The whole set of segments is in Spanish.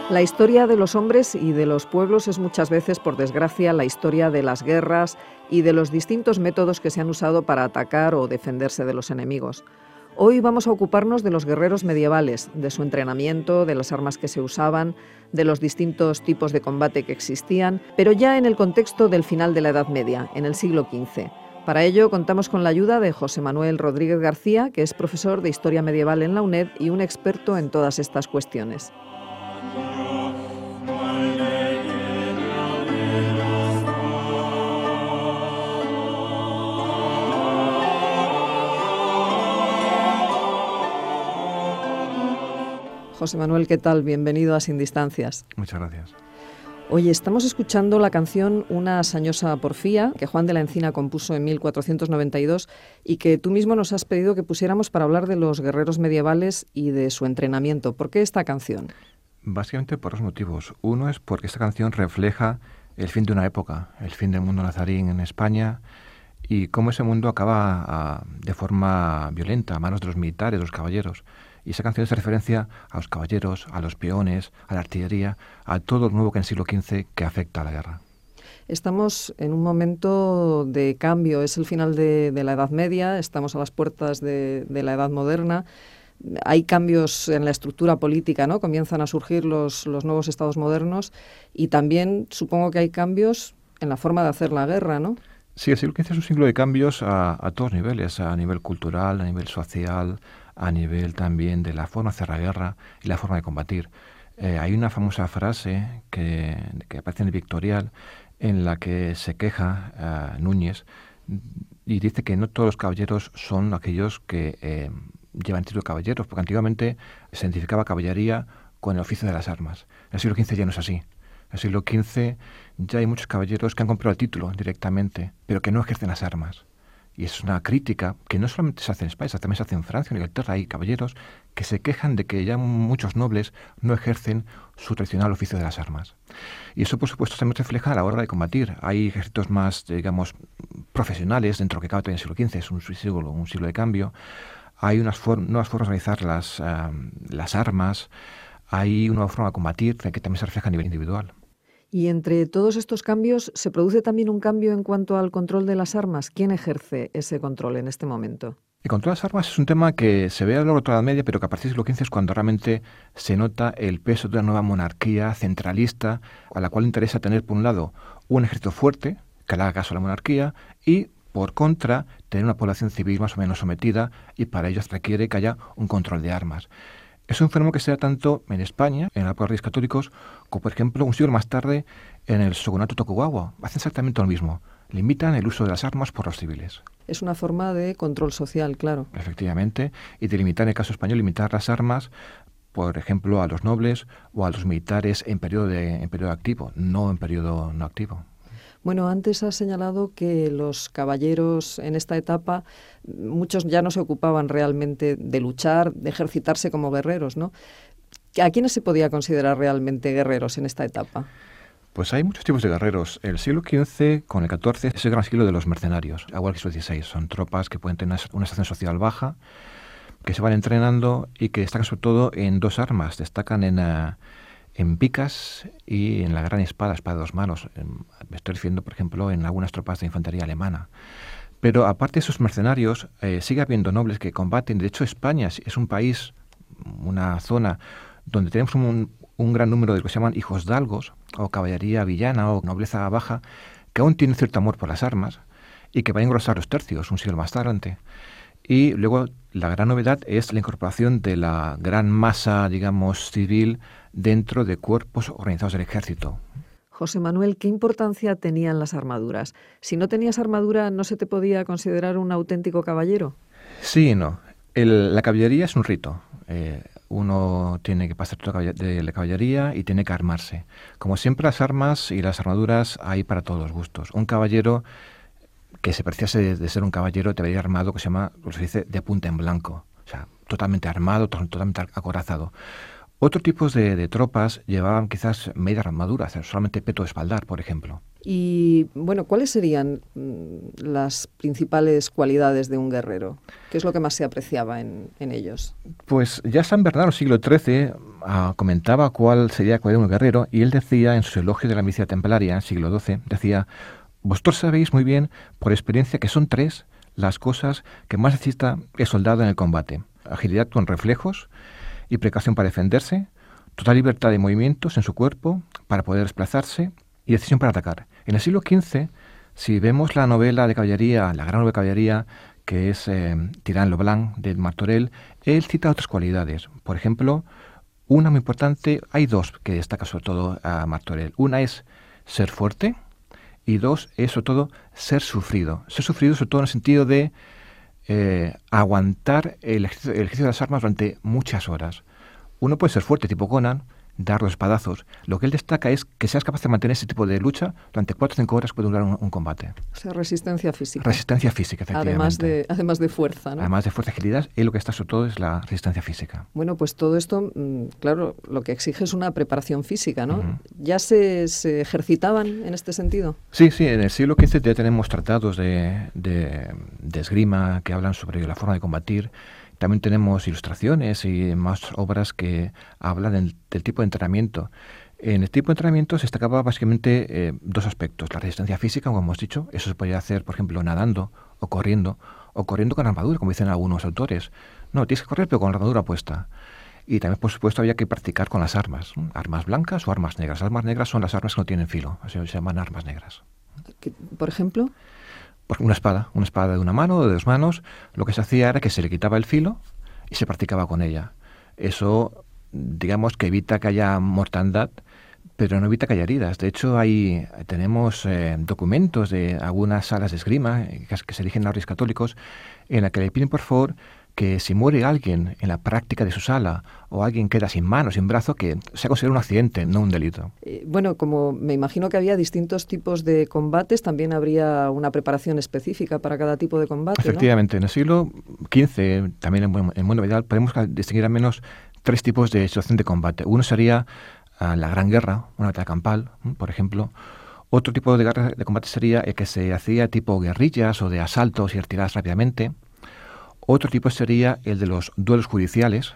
La historia de los hombres y de los pueblos es muchas veces, por desgracia, la historia de las guerras y de los distintos métodos que se han usado para atacar o defenderse de los enemigos. Hoy vamos a ocuparnos de los guerreros medievales, de su entrenamiento, de las armas que se usaban, de los distintos tipos de combate que existían, pero ya en el contexto del final de la Edad Media, en el siglo XV. Para ello contamos con la ayuda de José Manuel Rodríguez García, que es profesor de Historia Medieval en la UNED y un experto en todas estas cuestiones. José Manuel, ¿qué tal? Bienvenido a Sin Distancias. Muchas gracias. Oye, estamos escuchando la canción Una sañosa porfía, que Juan de la Encina compuso en 1492 y que tú mismo nos has pedido que pusiéramos para hablar de los guerreros medievales y de su entrenamiento. ¿Por qué esta canción? Básicamente por dos motivos. Uno es porque esta canción refleja el fin de una época, el fin del mundo nazarín en España y cómo ese mundo acaba de forma violenta a manos de los militares, de los caballeros. Y esa canción hace referencia a los caballeros, a los peones, a la artillería, a todo lo nuevo que en el siglo XV que afecta a la guerra. Estamos en un momento de cambio, es el final de la Edad Media, estamos a las puertas de la Edad Moderna. Hay cambios en la estructura política, ¿no? Comienzan a surgir los nuevos estados modernos y también supongo que hay cambios en la forma de hacer la guerra, ¿no? Sí, el siglo XV es un siglo de cambios a todos niveles, a nivel cultural, a nivel social, a nivel también de la forma de hacer la guerra y la forma de combatir. Hay una famosa frase que aparece en el Victorial en la que se queja Núñez y dice que no todos los caballeros son aquellos que llevan título de caballeros, porque antiguamente se identificaba caballería con el oficio de las armas. En el siglo XV ya no es así. En el siglo XV ya hay muchos caballeros que han comprado el título directamente, pero que no ejercen las armas. Y es una crítica que no solamente se hace en España, también se hace en Francia, en Inglaterra. Hay caballeros que se quejan de que ya muchos nobles no ejercen su tradicional oficio de las armas. Y eso, por supuesto, también refleja a la hora de combatir. Hay ejércitos más, digamos, profesionales, dentro de lo que cabe también en el siglo XV, es un siglo de cambio. Hay nuevas formas de realizar las armas. Hay una nueva forma de combatir que también se refleja a nivel individual. Y entre todos estos cambios, ¿se produce también un cambio en cuanto al control de las armas? ¿Quién ejerce ese control en este momento? El control de las armas es un tema que se ve a lo largo de toda la Edad Media, pero que a partir del siglo XV es cuando realmente se nota el peso de una nueva monarquía centralista, a la cual interesa tener, por un lado, un ejército fuerte, que le haga caso a la monarquía, y, por contra, tener una población civil más o menos sometida, y para ello se requiere que haya un control de armas. Es un fenómeno que se da tanto en España, en la época de los Reyes Católicos, como, por ejemplo, un siglo más tarde en el shogunato Tokugawa. Hacen exactamente lo mismo. Limitan el uso de las armas por los civiles. Es una forma de control social, claro. Efectivamente. Y de limitar, en el caso español, limitar las armas, por ejemplo, a los nobles o a los militares en periodo activo, no en periodo no activo. Bueno, antes has señalado que los caballeros en esta etapa, muchos ya no se ocupaban realmente de luchar, de ejercitarse como guerreros, ¿no? ¿A quiénes se podía considerar realmente guerreros en esta etapa? Pues hay muchos tipos de guerreros. El siglo XV con el XIV es el gran siglo de los mercenarios, igual que el siglo XVI. Son tropas que pueden tener una estación social baja, que se van entrenando y que destacan sobre todo en dos armas. Destacan en picas y en la gran espada de dos manos. Me estoy refiriendo, por ejemplo, en algunas tropas de infantería alemana. Pero aparte de esos mercenarios, sigue habiendo nobles que combaten. De hecho, España es un país, una zona donde tenemos un gran número de lo que se llaman hijos dalgos, o caballería villana, o nobleza baja, que aún tienen cierto amor por las armas y que van a engrosar los tercios un siglo más tarde. Y luego la gran novedad es la incorporación de la gran masa, digamos, civil dentro de cuerpos organizados del ejército. José Manuel, ¿qué importancia tenían las armaduras? Si no tenías armadura, ¿no se te podía considerar un auténtico caballero? Sí y no. La caballería es un rito. Uno tiene que pasar de la caballería y tiene que armarse. Como siempre, las armas y las armaduras hay para todos los gustos. Un caballero que se preciase de ser un caballero debería ir armado, que se llama, como se dice, de punta en blanco. O sea, totalmente armado, totalmente acorazado. Otros tipos de tropas llevaban quizás medias armaduras, solamente peto espaldar, por ejemplo. Y, bueno, ¿cuáles serían las principales cualidades de un guerrero? ¿Qué es lo que más se apreciaba en ellos? Pues ya San Bernardo, siglo XIII, comentaba cuál sería la cualidad de un guerrero, y él decía, en sus elogios de la milicia templaria, siglo XII, decía: vosotros sabéis muy bien, por experiencia, que son 3 las cosas que más necesita el soldado en el combate: agilidad con reflejos y precaución para defenderse, total libertad de movimientos en su cuerpo para poder desplazarse y decisión para atacar. En el siglo XV, si vemos la novela de caballería, la gran novela de caballería, que es Tirán lo Blanc, de Martorell, él cita otras cualidades. Por ejemplo, una muy importante, hay 2 que destaca sobre todo a Martorell. Una es ser fuerte, y 2 es sobre todo ser sufrido. Ser sufrido sobre todo en el sentido de aguantar el ejercicio de las armas durante muchas horas. Uno puede ser fuerte, tipo Conan, dar los espadazos. Lo que él destaca es que seas capaz de mantener ese tipo de lucha durante 4 o 5 horas, puede durar un combate. O sea, resistencia física. Resistencia física, efectivamente. Además de fuerza, ¿no? Además de fuerza y agilidad, y lo que está sobre todo es la resistencia física. Bueno, pues todo esto, claro, lo que exige es una preparación física, ¿no? Uh-huh. ¿Ya se ejercitaban en este sentido? Sí, en el siglo XV ya tenemos tratados de esgrima que hablan sobre la forma de combatir. También tenemos ilustraciones y más obras que hablan del tipo de entrenamiento. En el tipo de entrenamiento se destacaba básicamente 2 aspectos: la resistencia física, como hemos dicho. Eso se podía hacer, por ejemplo, nadando o corriendo con armadura, como dicen algunos autores. No, tienes que correr, pero con la armadura puesta. Y también, por supuesto, había que practicar con las armas, ¿no? Armas blancas o armas negras. Las armas negras son las armas que no tienen filo, así se llaman armas negras. ¿Por ejemplo? Una espada de una mano o de 2 manos. Lo que se hacía era que se le quitaba el filo y se practicaba con ella. Eso, digamos, que evita que haya mortandad, pero no evita que haya heridas. De hecho, tenemos documentos de algunas salas de esgrima que se dirigen a los católicos, en la que le piden, por favor, que si muere alguien en la práctica de su sala o alguien queda sin mano, sin brazo, que sea considerado un accidente, no un delito. Bueno, como me imagino que había distintos tipos de combates, también habría una preparación específica para cada tipo de combate, Efectivamente, ¿no? En el siglo XV, también en el mundo medieval, podemos distinguir al menos 3 tipos de situación de combate. Uno sería la Gran Guerra, una batalla campal, por ejemplo. Otro tipo de combate sería el que se hacía tipo guerrillas o de asaltos y retiradas rápidamente. Otro tipo sería el de los duelos judiciales,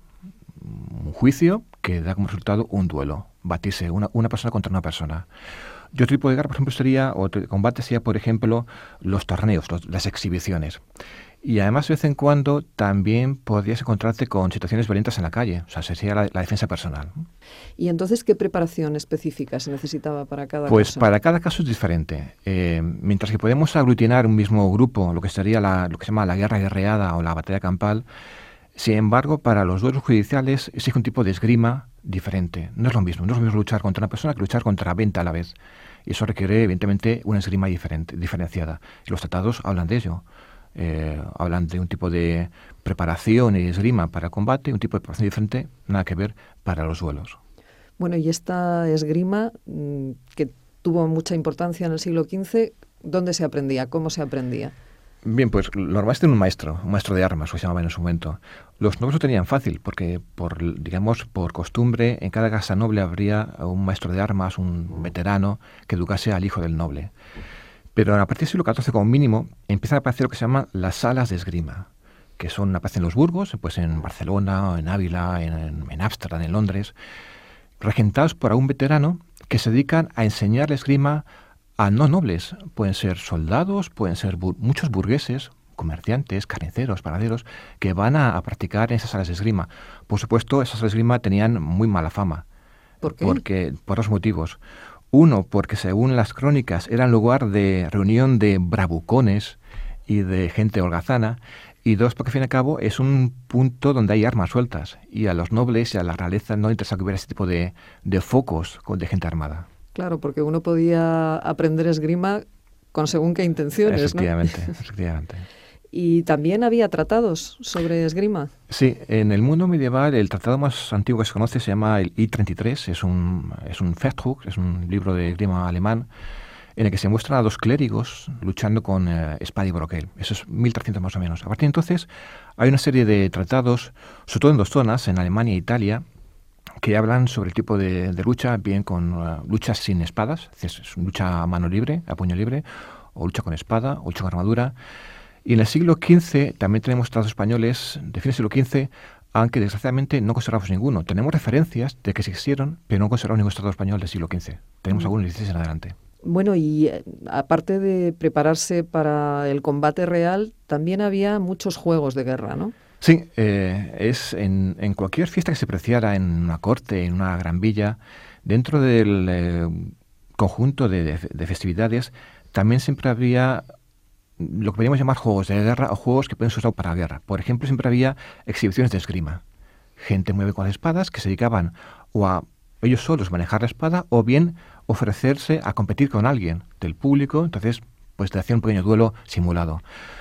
un juicio que da como resultado un duelo, batirse una persona contra una persona. Y otro tipo de guerra, por ejemplo, otro combate sería, por ejemplo, los torneos, las exhibiciones. Y además, de vez en cuando, también podrías encontrarte con situaciones violentas en la calle, o sea, sería la defensa personal. ¿Y entonces qué preparación específica se necesitaba para cada Pues caso? para cada caso es diferente. Mientras que podemos aglutinar un mismo grupo, lo que sería lo que se llama la guerra guerreada o la batalla campal, sin embargo, para los duelos judiciales exige un tipo de esgrima diferente. No es lo mismo luchar contra una persona que luchar contra 20 a la vez. Y eso requiere, evidentemente, una esgrima diferenciada. Y los tratados hablan de ello. Hablan de un tipo de preparación y esgrima para combate, un tipo de preparación diferente, nada que ver para los duelos. Bueno, y esta esgrima, que tuvo mucha importancia en el siglo XV, ¿dónde se aprendía? ¿Cómo se aprendía? Bien, pues lo normal es tener un maestro de armas, o se llamaba en su momento. Los nobles lo tenían fácil, porque por costumbre, en cada casa noble habría un maestro de armas, un veterano, que educase al hijo del noble. Pero a partir del siglo XIV, como mínimo, empiezan a aparecer lo que se llaman las salas de esgrima, que aparecen en los burgos, pues en Barcelona, en Ávila, en Ámsterdam, en Londres, regentados por un veterano que se dedican a enseñar la esgrima a no nobles. Pueden ser soldados, pueden ser muchos burgueses, comerciantes, carniceros, panaderos, que van a practicar en esas salas de esgrima. Por supuesto, esas salas de esgrima tenían muy mala fama. ¿Por qué? Por 2 motivos. Uno, porque según las crónicas eran lugar de reunión de bravucones y de gente holgazana. Y 2, porque al fin y al cabo es un punto donde hay armas sueltas. Y a los nobles y a la realeza no interesa que hubiera ese tipo de focos de gente armada. Claro, porque uno podía aprender esgrima con según qué intenciones, Efectivamente, ¿no? efectivamente. ¿Y también había tratados sobre esgrima? Sí, en el mundo medieval el tratado más antiguo que se conoce se llama el I-33, es un Fechtbuch, es un libro de esgrima alemán, en el que se muestran a 2 clérigos luchando con espada y broquel. Eso es 1300 más o menos. A partir de entonces hay una serie de tratados, sobre todo en 2 zonas, en Alemania e Italia, que hablan sobre el tipo de lucha, bien con luchas sin espadas, es lucha a mano libre, a puño libre, o lucha con espada, o lucha con armadura. Y en el siglo XV también tenemos tratados españoles de fines del siglo XV, aunque desgraciadamente no conservamos ninguno. Tenemos referencias de que se existieron, pero no conservamos ningún tratado español del siglo XV. Tenemos algunos del XVI en adelante. Bueno, y aparte de prepararse para el combate real, también había muchos juegos de guerra, ¿no? Sí, es en cualquier fiesta que se preciara, en una corte, en una gran villa, dentro del conjunto de festividades, también siempre había lo que podríamos llamar juegos de guerra o juegos que pueden ser usados para la guerra. Por ejemplo, siempre había exhibiciones de esgrima. Gente muy bien con las espadas que se dedicaban o a ellos solos manejar la espada o bien ofrecerse a competir con alguien del público. Entonces, pues te hacían un pequeño duelo simulado.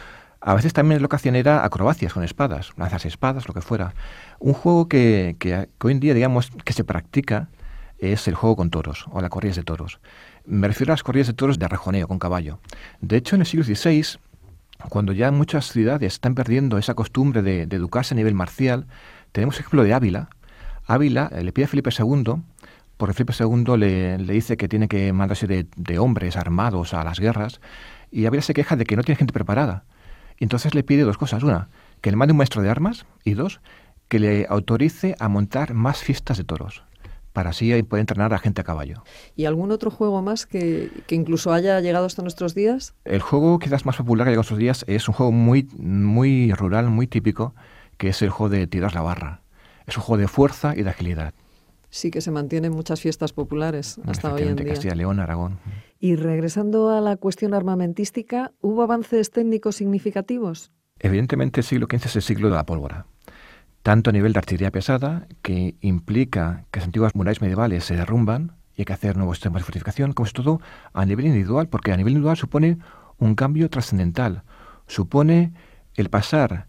A veces también lo que hacían era acrobacias con espadas, lanzarse espadas, lo que fuera. Un juego que hoy en día, digamos, que se practica es el juego con toros o las corridas de toros. Me refiero a las corridas de toros de rejoneo con caballo. De hecho, en el siglo XVI, cuando ya muchas ciudades están perdiendo esa costumbre de educarse a nivel marcial, tenemos el ejemplo de Ávila. Ávila le pide a Felipe II, porque Felipe II le dice que tiene que mandarse de hombres armados a las guerras, y Ávila se queja de que no tiene gente preparada. Y entonces le pide dos cosas. Una, que le mande un maestro de armas, y dos, que le autorice a montar más fiestas de toros, para así poder entrenar a gente a caballo. ¿Y algún otro juego más que incluso haya llegado hasta nuestros días? El juego quizás más popular que ha llegado a nuestros días es un juego muy, muy rural, muy típico, que es el juego de tirar la barra. Es un juego de fuerza y de agilidad. Sí, que se mantiene en muchas fiestas populares hasta hoy en día. Castilla, León, Aragón. Y regresando a la cuestión armamentística, ¿hubo avances técnicos significativos? Evidentemente el siglo XV es el siglo de la pólvora. Tanto a nivel de artillería pesada, que implica que las antiguas murallas medievales se derrumban y hay que hacer nuevos sistemas de fortificación, como es todo a nivel individual, porque a nivel individual supone un cambio trascendental. Supone el pasar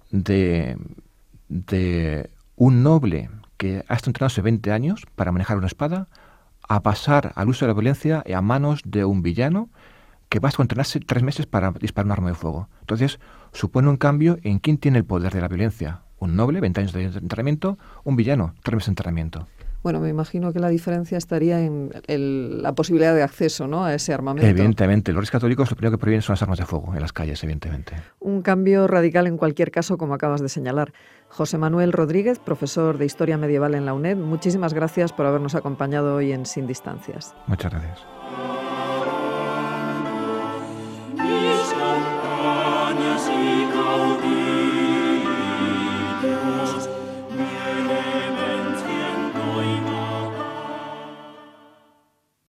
de un noble que ha estado entrenado hace 20 años para manejar una espada, a pasar al uso de la violencia a manos de un villano que va a entrenarse 3 meses para disparar un arma de fuego. Entonces, supone un cambio en quién tiene el poder de la violencia. Un noble, 20 años de entrenamiento, un villano, 3 meses de entrenamiento. Bueno, me imagino que la diferencia estaría en la posibilidad de acceso, ¿no?, a ese armamento. Evidentemente, los reyes católicos lo primero que prohíben son las armas de fuego en las calles, evidentemente. Un cambio radical en cualquier caso, como acabas de señalar. José Manuel Rodríguez, profesor de Historia Medieval en la UNED, muchísimas gracias por habernos acompañado hoy en Sin Distancias. Muchas gracias.